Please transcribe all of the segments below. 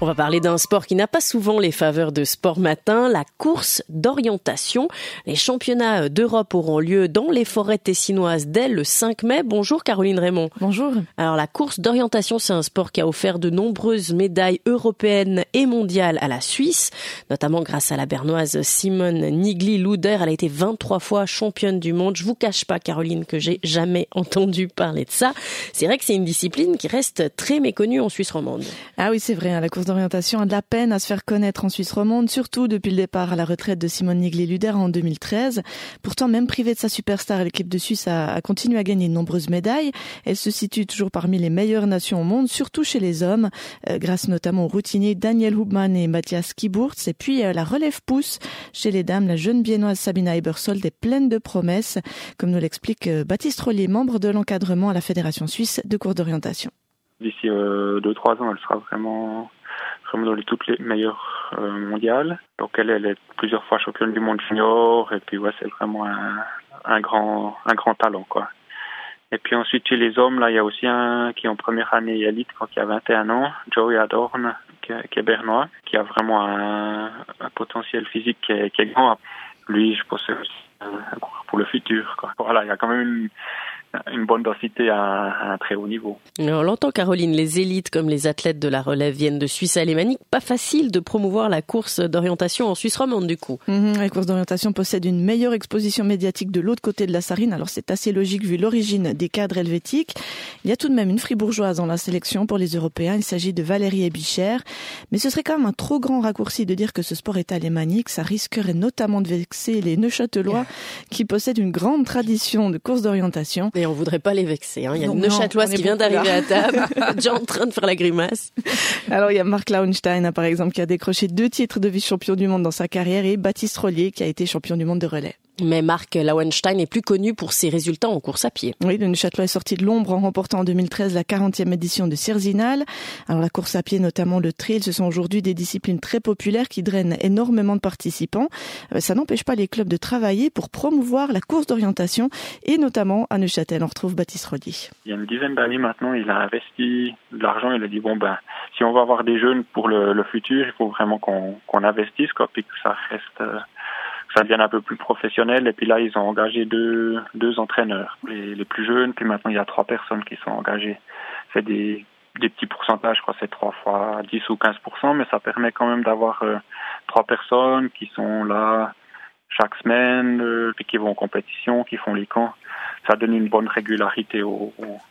On va parler d'un sport qui n'a pas souvent les faveurs de Sport Matin, la course d'orientation. Les championnats d'Europe auront lieu dans les forêts tessinoises dès le 5 mai. Bonjour Caroline Raymond. Bonjour. Alors la course d'orientation, c'est un sport qui a offert de nombreuses médailles européennes et mondiales à la Suisse, notamment grâce à la bernoise Simone Nigli-Loeder. Elle a été 23 fois championne du monde. Je vous cache pas, Caroline, que j'ai jamais entendu parler de ça. C'est vrai que c'est une discipline qui reste très méconnue en Suisse romande. Ah oui, c'est vrai, la course d'orientation a de la peine à se faire connaître en Suisse romande, surtout depuis le départ à la retraite de Simone Nigli-Loeder en 2013. Pourtant, même privée de sa superstar, l'équipe de Suisse a continué à gagner de nombreuses médailles. Elle se situe toujours parmi les meilleures nations au monde, surtout chez les hommes, grâce notamment aux routiniers Daniel Hubmann et Matthias Kiburtz. Et puis la relève pousse chez les dames. La jeune biennoise Sabina Ebersold est pleine de promesses, comme nous l'explique Baptiste Rollier, membre de l'encadrement à la Fédération suisse de course d'orientation. D'ici 2-3 ans, elle sera vraiment dans toutes les meilleures mondiales. Donc elle est plusieurs fois championne du monde junior, et puis ouais, c'est vraiment un grand talent, quoi. Et puis ensuite chez les hommes, là il y a aussi un qui est en première année élite quand il a 21 ans, Joey Adorn, qui est bernois, qui a vraiment un potentiel physique qui est grand. Lui, je pense que c'est un coureur pour le futur, quoi. Voilà, il y a quand même une bonne densité à un très haut niveau. On l'entend, Caroline, les élites comme les athlètes de la relève viennent de Suisse alémanique. Pas facile de promouvoir la course d'orientation en Suisse romande, du coup. La course d'orientation possède une meilleure exposition médiatique de l'autre côté de la Sarine. Alors c'est assez logique vu l'origine des cadres helvétiques. Il y a tout de même une fribourgeoise dans la sélection pour les Européens. Il s'agit de Valérie Ebicher. Mais ce serait quand même un trop grand raccourci de dire que ce sport est alémanique. Ça risquerait notamment de vexer les Neuchâtelois qui possèdent une grande tradition de course d'orientation. Et on voudrait pas les vexer, hein. Il y a une Neuchâteloise qui vient d'arriver à table, déjà en train de faire la grimace. Alors il y a Marc Lauenstein, par exemple, qui a décroché 2 titres de vice-champion du monde dans sa carrière, et Baptiste Rollier, qui a été champion du monde de relais. Mais Marc Lauenstein est plus connu pour ses résultats en course à pied. Oui, le Neuchâtelois est sorti de l'ombre en remportant en 2013 la 40e édition de Sierzinal. Alors la course à pied, notamment le trail, ce sont aujourd'hui des disciplines très populaires qui drainent énormément de participants. Ça n'empêche pas les clubs de travailler pour promouvoir la course d'orientation, et notamment à Neuchâtel. On retrouve Baptiste Rollier. Il y a une dizaine d'années maintenant, il a investi de l'argent. Il a dit si on veut avoir des jeunes pour le futur, il faut vraiment qu'on investisse, quoi, puis que ça reste ça devienne un peu plus professionnel. Et puis là, ils ont engagé deux entraîneurs, les plus jeunes. Puis maintenant, il y a 3 personnes qui sont engagées. C'est des petits pourcentages, je crois, c'est 3 fois 10 ou 15%, mais ça permet quand même d'avoir 3 personnes qui sont là chaque semaine, puis qui vont en compétition, qui font les camps. Ça donne une bonne régularité au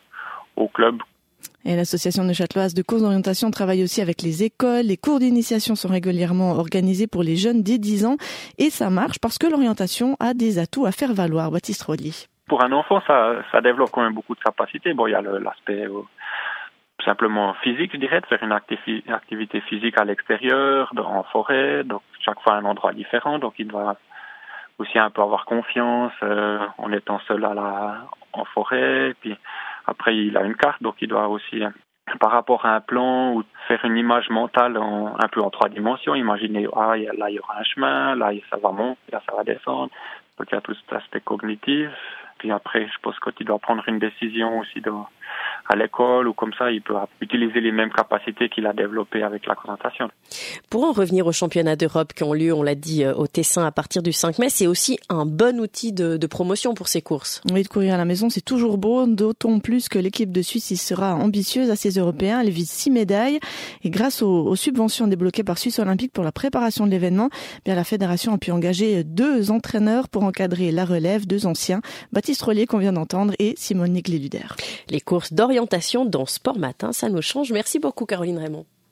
club. Et l'association neuchâteloise de course d'orientation travaille aussi avec les écoles. Les cours d'initiation sont régulièrement organisés pour les jeunes dès 10 ans. Et ça marche parce que l'orientation a des atouts à faire valoir. Baptiste Rollier. Pour un enfant, ça développe quand même beaucoup de capacité. Bon, il y a l'aspect simplement physique, je dirais, de faire une activité physique à l'extérieur, en forêt. Donc, chaque fois un endroit différent. Donc, il doit aussi un peu avoir confiance en étant seul en forêt. Puis après, il a une carte, donc il doit aussi, par rapport à un plan, ou faire une image mentale un peu en 3 dimensions. Imaginer, là, il y aura un chemin, là, ça va monter, là, ça va descendre. Donc, il y a tout cet aspect cognitif. Puis après, je pense qu'il doit prendre une décision aussi à l'école ou comme ça, il peut utiliser les mêmes capacités qu'il a développées avec la présentation. Pour en revenir aux championnats d'Europe qui ont lieu, on l'a dit, au Tessin à partir du 5 mai, c'est aussi un bon outil de promotion pour ces courses. Oui, de courir à la maison, c'est toujours beau, d'autant plus que l'équipe de Suisse y sera ambitieuse à ces Européens. Elle vise 6 médailles et grâce aux subventions débloquées par Suisse Olympique pour la préparation de l'événement, la fédération a pu engager 2 entraîneurs pour encadrer la relève, 2 anciens, Baptiste Rollier qu'on vient d'entendre et Simone Nigli-Loeder. Les courses d'orientation dans Sport Matin, ça nous change. Merci beaucoup Caroline Raymond.